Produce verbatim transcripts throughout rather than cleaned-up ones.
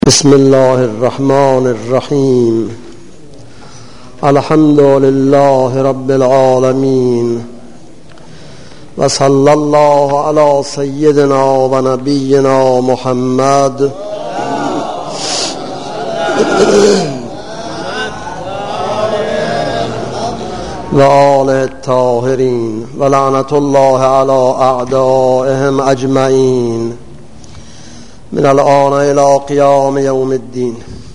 بسم الله الرحمن الرحیم. الحمد لله رب العالمین و صلی الله علی سیدنا و نبینا محمد و آله الطاهرین و لعنت الله علی اعدائهم اجمعین من الآن الی قیام یوم الدین.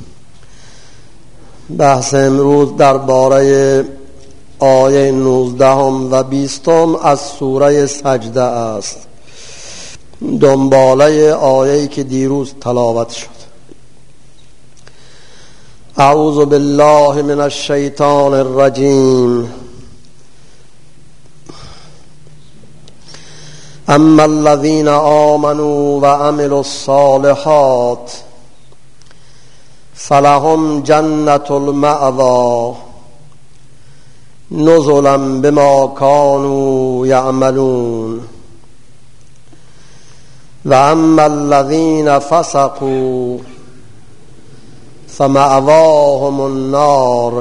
بحث امروز درباره آیه نوزدهم و بیستم از سوره سجده است، دنباله آیه‌ای که دیروز تلاوت شد. اعوذ بالله من الشیطان الرجیم. اما الذين آمنوا وعملوا الصالحات فلهم جنة المأوى نزلا بما كانوا يعملون واما الذين فسقوا فمأواهم النار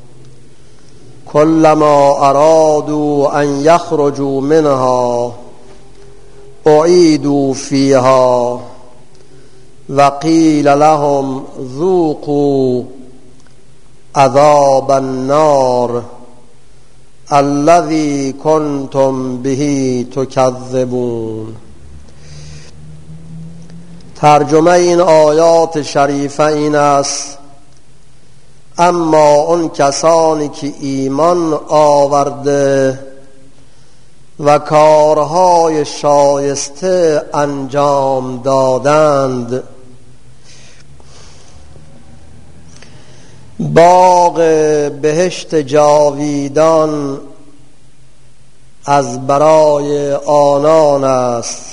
كلما أرادوا أن يخرجوا منها اعیدوا فیها و قیل لهم ذوقوا عذاب النار الذی کنتم به تکذبون. ترجمه این آیات شریفه این است: اما اون کسانی که ایمان آورده و کارهای شایسته انجام دادند، باغ بهشت جاویدان از برای آنان است.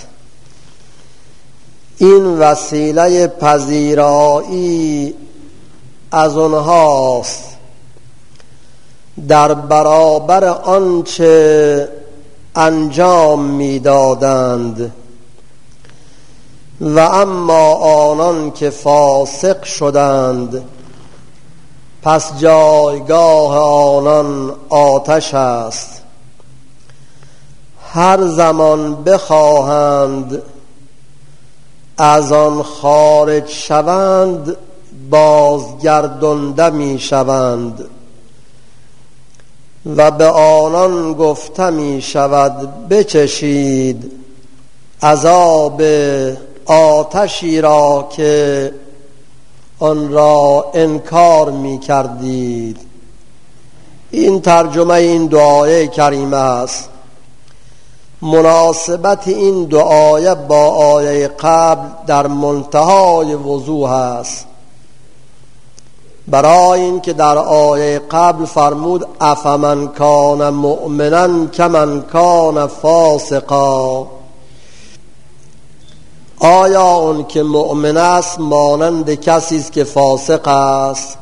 این وسیله پذیرایی از آنهاست در برابر آنچه انجام میدادند. و اما آنان که فاسق شدند پس جایگاه آنان آتش است. هر زمان بخواهند از آن خارج شوند بازگردانده می شوند و به آنان گفته می شود بچشید عذاب آتشی را که آن را انکار می کردید. این ترجمه این دعای کریمه است. مناسبت این دعای با آیه قبل در منتهای وضوح است، برای این که در آیه قبل فرمود افمن کان مؤمنا کمن کان فاسقا. آیا اون که مؤمن است مانند کسی است که فاسق است؟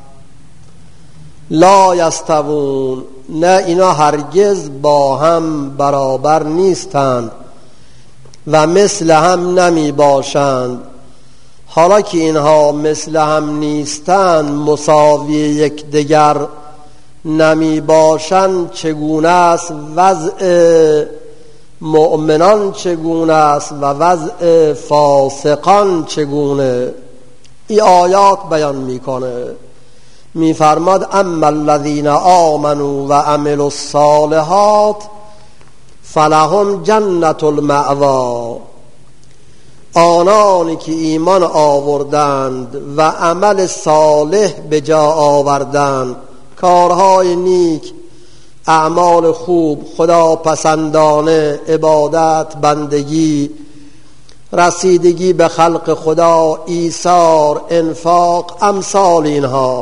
لا یستوون، نه، اینا هرگز با هم برابر نیستند و مثل هم نمی باشند. حالا که اینها مثل هم نیستند، مساوی یکدیگر نمی باشند، چگونه است وضع مؤمنان، چگونه است و وضع فاسقان چگونه؟ این آیات بیان میکنه. میفرماد اما الذین آمنوا و عملوا الصالحات فلهم جنة المأوی. آنانی که ایمان آوردند و عمل صالح به جا آوردند، کارهای نیک، اعمال خوب، خدا پسندانه، عبادت، بندگی، رسیدگی به خلق خدا، ایثار، انفاق، امثال اینها،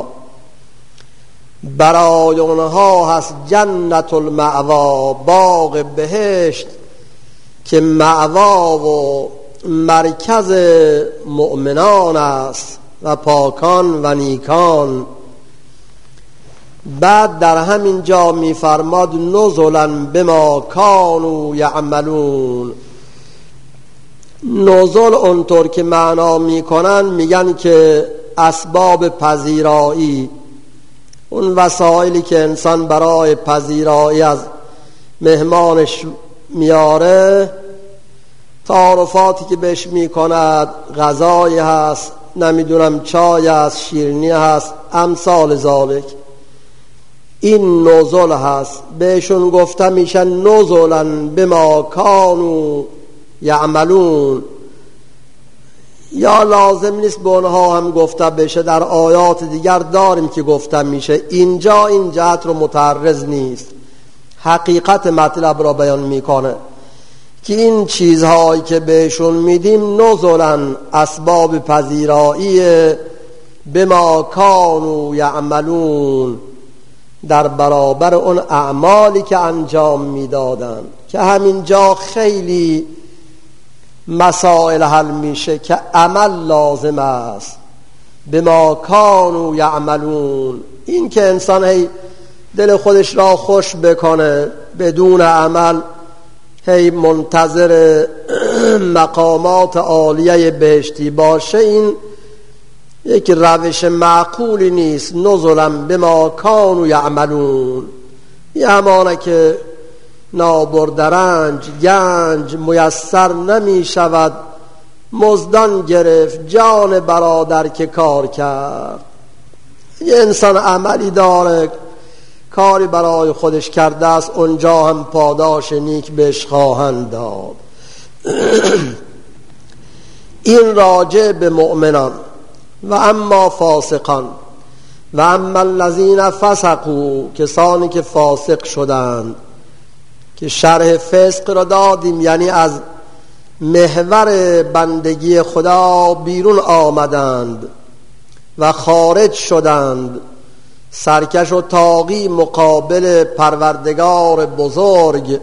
برای اونها هست جنة المأوی، باغ بهشت که مأوا و مرکز مؤمنان است و پاکان و نیکان. بعد در همین جا میفرماد نزلا بما کانوا یعملون. نزول اونطور که معنا میکنن میگن که اسباب پذیرایی، اون وسایلی که انسان برای پذیرایی از مهمانش میاره، تعارفاتی که بهش میکند، غذایی هست، نمیدونم چای هست، شیرینی هست، امثال ذالک، این نزل هست. بهشون گفته میشه نزلن بما کانوا یعملون. یا لازم نیست به اونها هم گفته بشه، در آیات دیگر داریم که گفته میشه. اینجا این جهت رو متعرض نیست، حقیقت مطلب را بیان میکنه که این چیزهایی که بهشون میدیم نزلن، اسباب پذیرایی بما کانوا یعملون، در برابر اون اعمالی که انجام میدادن. که همینجا خیلی مسائل حل میشه که عمل لازم است. بما کانوا یعملون، این که انسان هی دل خودش را خوش بکنه بدون عمل، هی منتظر مقامات عالیه بهشتی باشه، این یک روش معقولی نیست. نزلا بما کانوا یعملون، یه همانه که نابردرنج گنج میسر نمی شود، مزدان گرفت جان برادر که کار کرد. یه انسان عملی داره، کاری برای خودش کرده است، اونجا هم پاداش نیک بهش خواهند داد. این راجع به مؤمنان. و اما فاسقان، و اما الذین فسقوا، کسانی که فاسق شدند، که شرح فسق را دادیم، یعنی از محور بندگی خدا بیرون آمدند و خارج شدند، سرکش و طاغی مقابل پروردگار بزرگ.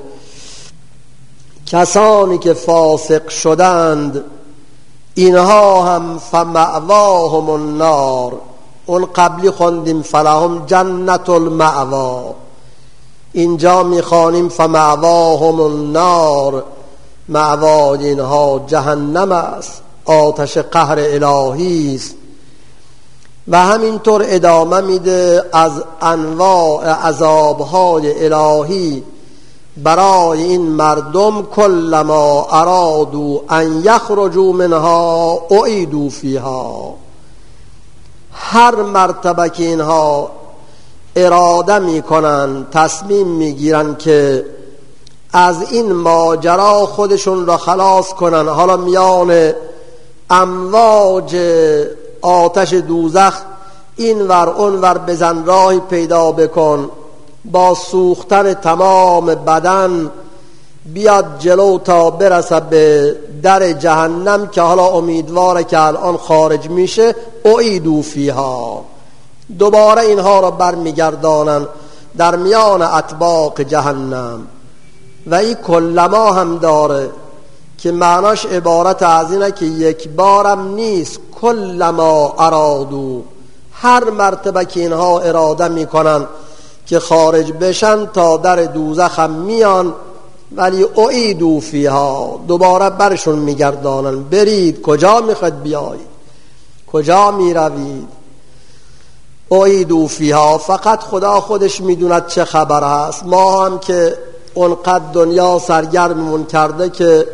کسانی که فاسق شدند اینها هم فمأواهم النار، اون قبلی خوندیم فلهم جنت المأوا، اینجا میخوانیم فمأواهم النار، مأوای اینها جهنم است، آتش قهر الهی است. و همینطور ادامه میده از انواع عذابهای الهی برای این مردم. کلما ارادوا ان یخرجوا منها اعیدوا فیها، هر مرتبه که اینها اراده میکنن، تصمیم میگیرن که از این ماجرا خودشون را خلاص کنن، حالا میان امواج آتش دوزخ این ور اون ور بزن، راهی پیدا بکن، با سوختن تمام بدن بیاد جلو تا برسه به در جهنم که حالا امیدواره که الان خارج میشه. اعیدوا فیها، دوباره اینها را برمیگردانن در میان اطباق جهنم. و این کلما هم داره که معناش عبارت از اینه که یک بارم نیست، کلما ارادو، هر مرتبه که اینها اراده میکنن که خارج بشن تا در دوزخ هم میان، ولی اعیدوا فیها، دوباره برشون میگردانن. برید، کجا میخواد بیایید، کجا میروید؟ اعیدوا فیها، فقط خدا خودش میدوند چه خبر هست. ما هم که اونقدر دنیا سرگرممون کرده که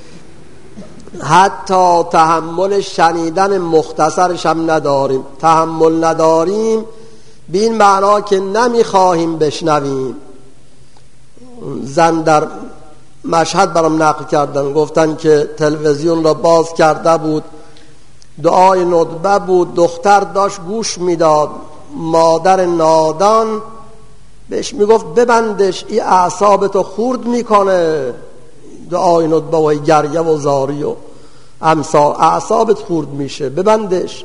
حتی تحمل شنیدن مختصرش هم نداریم. تحمل نداریم به این معنا که نمیخواهیم بشنویم. زن در مشهد برام نقل کردن، گفتن که تلویزیون را باز کرده بود، دعای ندبه بود، دختر داشت گوش میداد، مادر نادان بهش میگفت ببندش، این اعصابتو خورد میکنه، دعای ندبه و گریه و زاری و امثال، اعصابت خورد میشه، ببندش.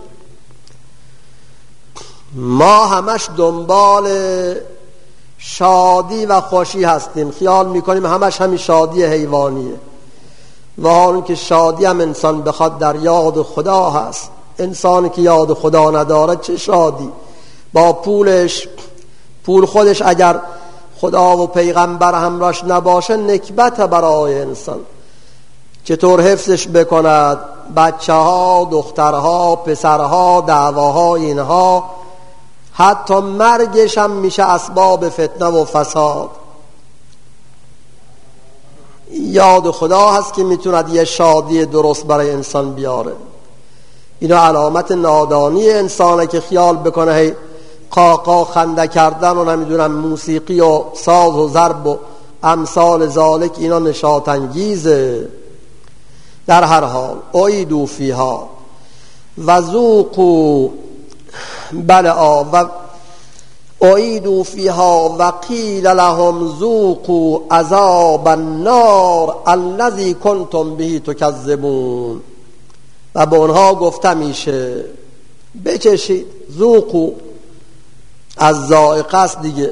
ما همش دنبال شادی و خوشی هستیم، خیال میکنیم همش همین شادی حیوانیه، و حالا که شادی هم انسان بخواد در یاد خدا هست. انسانی که یاد خدا نداره چه شادی؟ با پولش، پول خودش اگر خدا و پیغمبر همراش نباشه نکبت برای انسان. چطور حفظش بکند؟ بچه ها، دخترها، پسرها، دعواهای اینها، حتی مرگش هم میشه اسباب فتنه و فساد. یاد خدا هست که میتوند یه شادی درست برای انسان بیاره. اینا علامت نادانی انسانه که خیال بکنه هی قاقا خنده کردن و نمیدونم موسیقی و ساز و ضرب و امثال ذالک اینا نشاط انگیزه. در هر حال اعیدوا فیها و ذوقوا، بله آ و اعیدوا فیها و قیل لهم ذوقوا عذاب النار الذی کنتم به تکذبون. و به اونها گفته میشه بچشید، ذوقوا از ذائقه است دیگه،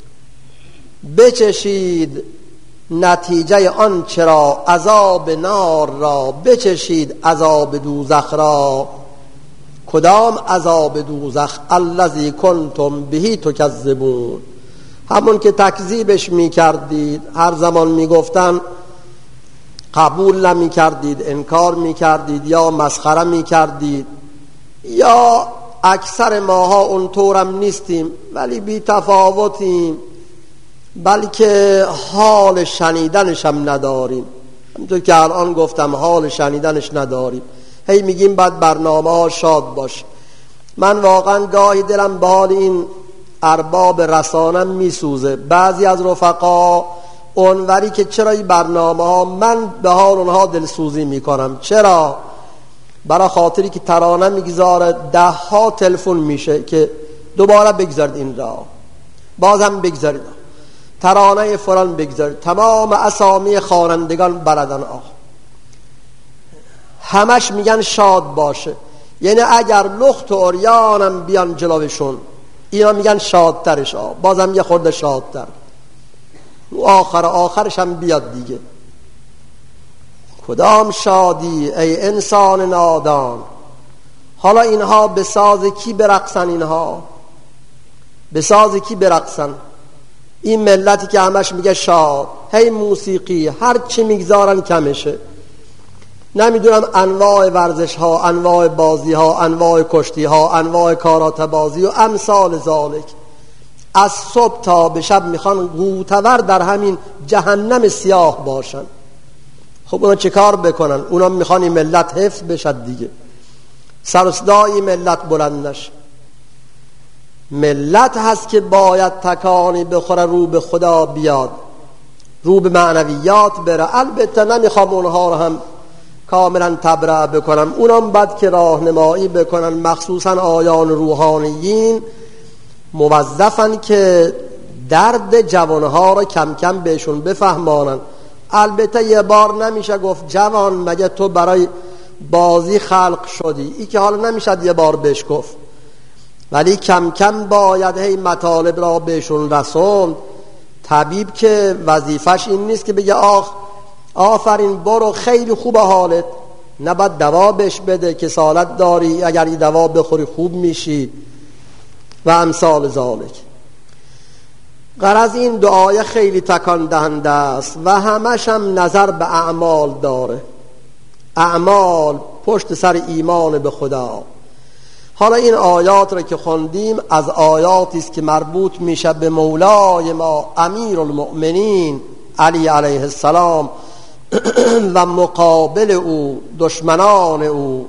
بچشید نتیجه آن چرا، عذاب نار را، بچشید عذاب دوزخ را. کدام عذاب دوزخ؟ الذی کنتم به تکذبون، همون که تکذیبش میکردید، هر زمان میگفتن قبول نمیکردید، انکار میکردید یا مسخره میکردید، یا اکثر ماها اونطورم نیستیم ولی بی تفاوتیم، بلکه حال شنیدنش هم نداریم. همونطور که الان گفتم حال شنیدنش نداریم، هی میگیم بعد برنامه ها شاد باش. من واقعا گاهی دلم به حال این ارباب رسانه میسوزه. بعضی از رفقا اونوری که چرا این برنامه ها، من به حال اونها دلسوزی میکنم. چرا؟ برای خاطری که ترانه میگذاره ده ها تلفن میشه که دوباره بگذارد این را، بازم بگذارید ترانه فلان بگذارید، تمام اسامی خوانندگان بلدن آه، همش میگن شاد باشه. یعنی اگر لخت و عریانم بیان جلوشون اینا میگن شادترش آه، بازم یه خورده شادتر، آخر آخرش هم بیاد دیگه. کدام شادی ای انسان نادان. حالا اینها به ساز کی برقصن؟ اینها به ساز کی برقصن؟ این ملتی که همش میگه شاد، هی موسیقی، هر چی میگذارن کمشه. نمیدونم انواع ورزش ها، انواع بازی ها، انواع کشتی ها، انواع کارات بازی و امثال ذالک. از صبح تا به شب میخوان غوطه‌ور در همین جهنم سیاه باشن. خب اونا چه کار بکنن؟ اونا میخوان این ملت حفظ بشد دیگه، سر و صدای ملت بلند نشه. ملت هست که باید تکانی بخوره، رو به خدا بیاد، رو به معنویات بره. البته نمیخوام اونها رو هم کاملا تبرئه بکنم، اونم بعد که راهنمایی بکنن، مخصوصا آیان روحانیین موظفن که درد جوانها رو کم کم بهشون بفهمانن. البته یه بار نمیشه گفت جوان مگه تو برای بازی خلق شدی، ای که حالا نمیشه یه بار بهش گفت، ولی کم کم باید هی مطالب را بهشون رسوند. طبیب که وظیفش این نیست که بگه آخ آفرین برو خیلی خوبه حالت، نه باید دوا بهش بده که سالت داری، اگر این دوا بخوری خوب میشی و امثال ذالک. غرض این دعای خیلی تکان دهنده است و همش هم نظر به اعمال داره. اعمال پشت سر ایمان به خدا. حالا این آیات را که خوندیم از آیاتی است که مربوط میشه به مولای ما امیر المؤمنین علی علیه السلام و مقابل او دشمنان او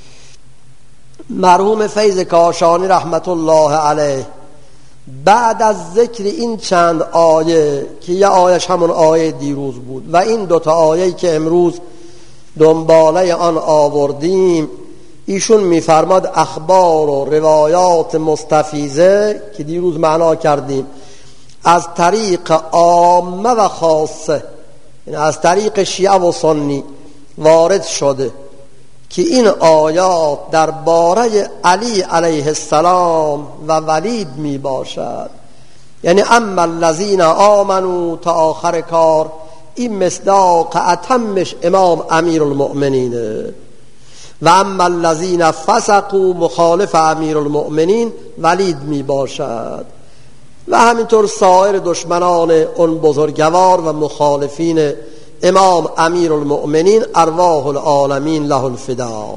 مرحوم فیض کاشانی رحمت الله علیه. بعد از ذکر این چند آیه که یه آیش همون آیه دیروز بود و این دوتا آیه که امروز دنباله آن آوردیم، ایشون میفرماد اخبار و روایات مستفیضه که دیروز معنا کردیم از طریق عامه و خاصه، یعنی از طریق شیعه و سنی وارد شده که این آیات درباره علی علیه السلام و ولید می باشد. یعنی اما الذین آمنوا تا آخر کار، این مصداق اتمش امام امیر المؤمنینه. و اما الذین فسقوا مخالف امیر المؤمنین ولید می باشد. و همینطور سایر دشمنان اون بزرگوار و مخالفین امام امیر المؤمنین ارواح العالمین له الفدا.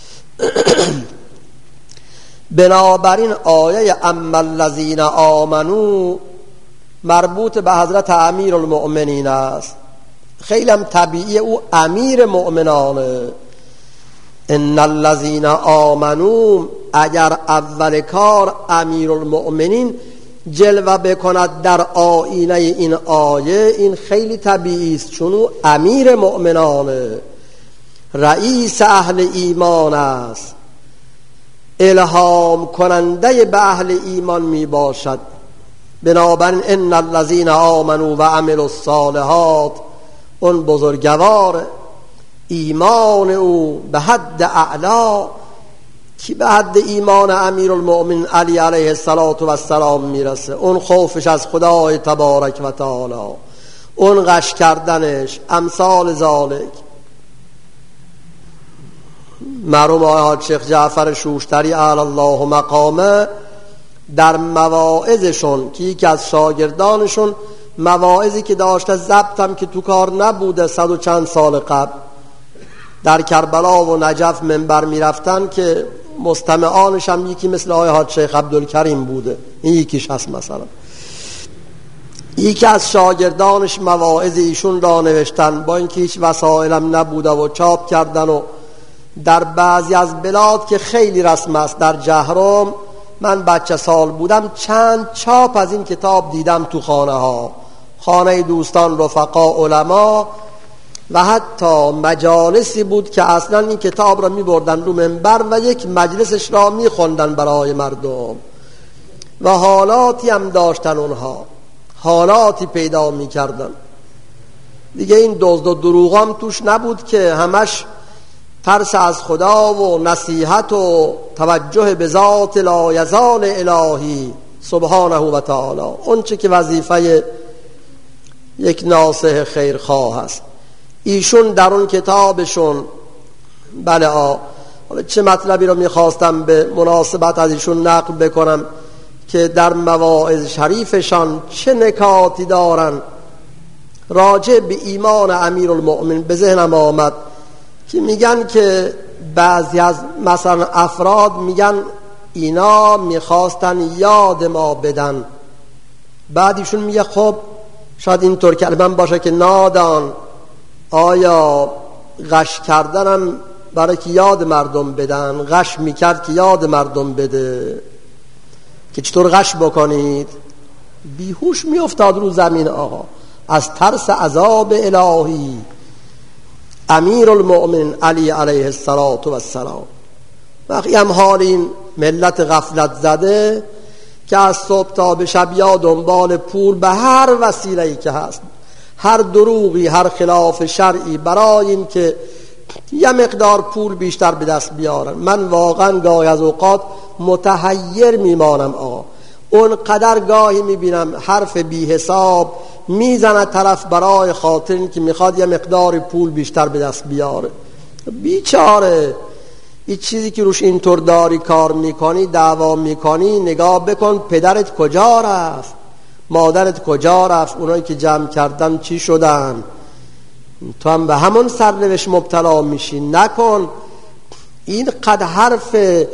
بنابراین آیه اما الذین آمنو مربوط به حضرت امیر المؤمنین است. خیلی هم طبیعی او امیر مؤمنانه. ان الذین آمنو اگر اول کار امیر المؤمنین جلوه بکند در آینه این آیه، این خیلی طبیعی است، چون او امیر مؤمنانه، رئیس اهل ایمان است، الهام کننده به اهل ایمان می باشد. بنابراین ان الذین آمنوا و عملوا الصالحات، اون بزرگوار ایمان او به حد اعلا کی به حد ایمان امیر المؤمنین علی علیه السلام میرسه. اون خوفش از خدای تبارک و تعالی، اون غش کردنش، امثال ذالک. مرحوم آقای شیخ جعفر شوشتری اعلی الله مقامه در مواعظشون که یکی از شاگردانشون مواعظی که داشته ضبطم که تو کار نبوده، صد و چند سال قبل در کربلا و نجف منبر میرفتن که مستمعانش هم یکی مثل آقای حاج شیخ عبدالکریم بوده، این یکیش هست. مثلا یکی از شاگردانش مواعظ ایشون را نوشتن، با اینکه هیچ وسایلم نبوده و چاپ کردن. و در بعضی از بلاد که خیلی رسم است، در جهرم من بچه سال بودم چند چاپ از این کتاب دیدم تو خانه ها، خانه دوستان، رفقا، علما، و حتی مجالسی بود که اصلا این کتاب را می بردن رو منبر و یک مجلسش را می خوندن برای مردم. و حالاتی هم داشتن، اونها حالاتی پیدا می کردن دیگه. این دزد و دروغ هم توش نبود که همش ترس از خدا و نصیحت و توجه به ذات لایزال الهی سبحانه و تعالی، اون چه که وظیفه یک ناصح خیرخواه است. ایشون در اون کتابشون، بله آ حالا چه مطلبی رو میخواستم به مناسبت از ایشون نقل بکنم که در مواعظ شریفشان چه نکاتی دارن راجع به ایمان امیر المؤمنین. به ذهنم آمد که میگن که بعضی از مثلا افراد میگن اینا میخواستن یاد ما بدن، بعد ایشون میگه خب شاید اینطور کلمه باشه که نادان، آیا غش کردنم برای که یاد مردم بدن؟ غش میکرد که یاد مردم بده که چطور غش بکنید؟ بیهوش میافتاد رو زمین آقا از ترس عذاب الهی. امیر المؤمن علی علیه السلام. وقتی هم حال این ملت غفلت زده که از صبح تا به شب یا دنبال پول به هر وسیله‌ای که هست، هر دروغی، هر خلاف شرعی، برای این که یه مقدار پول بیشتر به دست بیارن. من واقعا گاهی از اوقات متحیر میمانم آقا، اون قدر گاهی میبینم حرف بی حساب میزنه طرف برای خاطر این که میخواد یه مقدار پول بیشتر به دست بیاره. بیچاره، این چیزی که روش اینطور داری کار میکنی، دعوا میکنی، نگاه بکن پدرت کجا رفت، مادرت کجا رفت، اونایی که جمع کردن چی شدن، تو هم به همون سرنوشت مبتلا میشی. نکن این قد حرف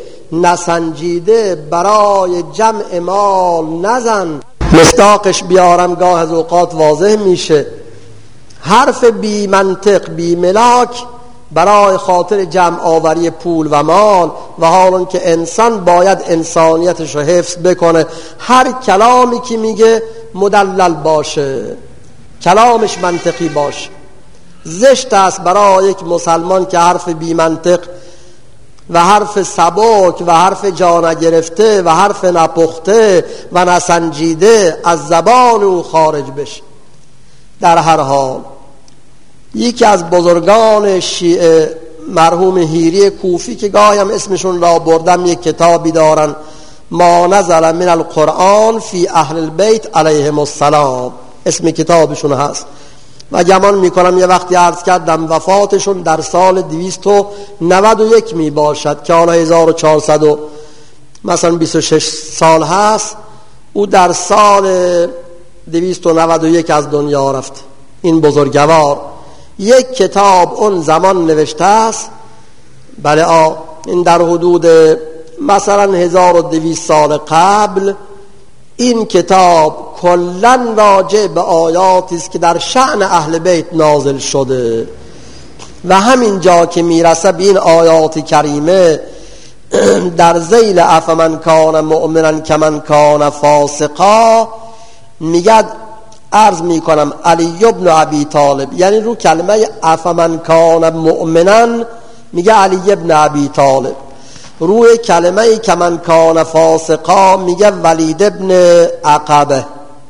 نسنجیده برای جمع مال نزن. مصداقش بیارم گاه از اوقات واضح میشه. حرف بی منطق، بی ملاک برای خاطر جمع آوری پول و مال، و حالان که انسان باید انسانیتش رو حفظ بکنه. هر کلامی که میگه مدلل باشه، کلامش منطقی باشه. زشت است برای یک مسلمان که حرف بی منطق و حرف سبک و حرف جا نگرفته و حرف نپخته و نسنجیده از زبان او خارج بشه. در هر حال یکی از بزرگان شیعه مرحوم حیری کوفی که گاهی هم اسمشون را بردم، یک کتابی دارن ما نزل من القرآن فی اهل البیت علیهم السلام، اسم کتابشون هست. و گمان میکنم یه وقتی عرض کردم وفاتشون در سال دویست و نود و یک می باشد که حالا هزار و چهارصد و مثلا بیست و شش سال هست. او در سال دویست و نود و یک از دنیا رفت. این بزرگوار یک کتاب اون زمان نوشته است، بله آ این در حدود مثلا هزار و دویست سال قبل، این کتاب کلاً راجع به آیاتی است که در شأن اهل بیت نازل شده و همین جا که میرسه به این آیات کریمه در ذیل افمن کان مؤمنا کمن کان فاسقا میگه، عرض میکنم علی ابن ابی طالب، یعنی رو کلمه افمن کان مؤمنا میگه علی ابن ابی طالب، روی کلمه کمن کان فاسقا میگه ولید ابن عقبه.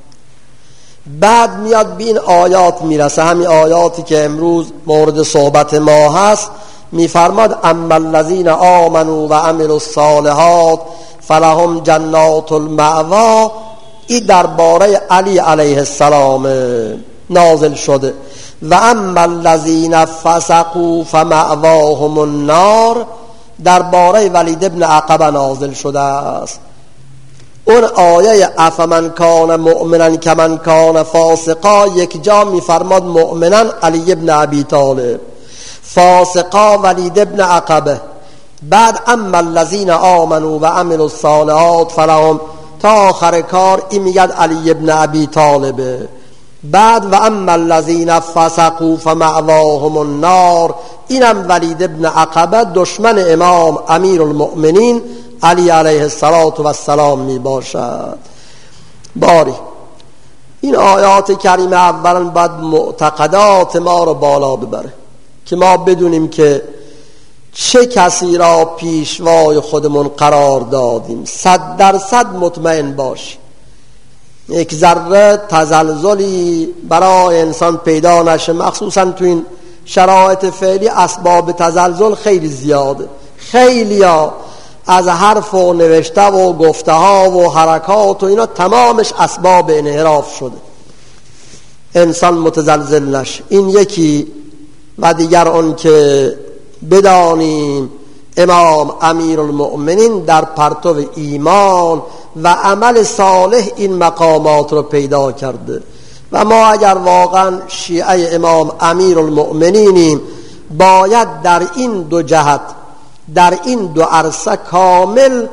بعد میاد به این آیات میرسه، همین آیاتی که امروز مورد صحبت ما هست، میفرماد اما الذین آمنوا و عملوا الصالحات فلهم جنات المأوا. این درباره علی علیه السلام نازل شده. و اما الذین فسقوا فمأواهم النار درباره ولید ابن عقبه نازل شده است. اون آیه افمن کان مؤمنا کمن کان فاسقا یک جا میفرماد مؤمنا علی ابن ابی طالب، فاسقا ولید ابن عقبه. بعد اما الذین آمنوا و عملوا الصالحات فلهم تا آخر کار این میگد علی ابن ابی طالبه. بعد و اما الذین فسقوا فمأواهم النار، اینم ولید ابن عقبه دشمن امام امیر المؤمنین علی علیه السلام می باشد. باری این آیات کریمه اولا باید معتقدات ما رو بالا ببره که ما بدونیم که چه کسی را پیشوای خودمون قرار دادیم، صد درصد مطمئن باشیم یک ذره تزلزلی برای انسان پیدا نشه. مخصوصا تو این شرایط فعلی اسباب تزلزل خیلی زیاده، خیلی ها از حرف و نوشته و گفته ها و حرکات و اینا تمامش اسباب انحراف شده، انسان متزلزل نشه. این یکی. و دیگر اون که بدانیم امام امیر المؤمنین در پرتو ایمان و عمل صالح این مقامات رو پیدا کرده و ما اگر واقعا شیعه امام امیر المؤمنینیم باید در این دو جهت، در این دو عرصه کامل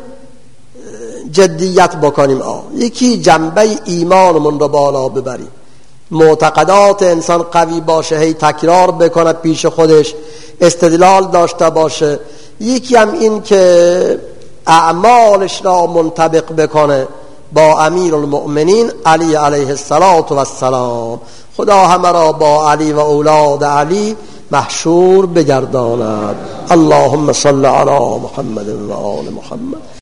جدیت بکنیم. آه. یکی جنبه ایمانمون رو بالا ببریم، معتقدات انسان قوی باشه، هی تکرار بکنه پیش خودش، استدلال داشته باشه. یکی هم این که اعمالش را منطبق بکنه با امیر المؤمنین علی علیه السلام. خدا همه را با علی و اولاد علی محشور بگرداند. اللهم صل علی محمد و آل محمد.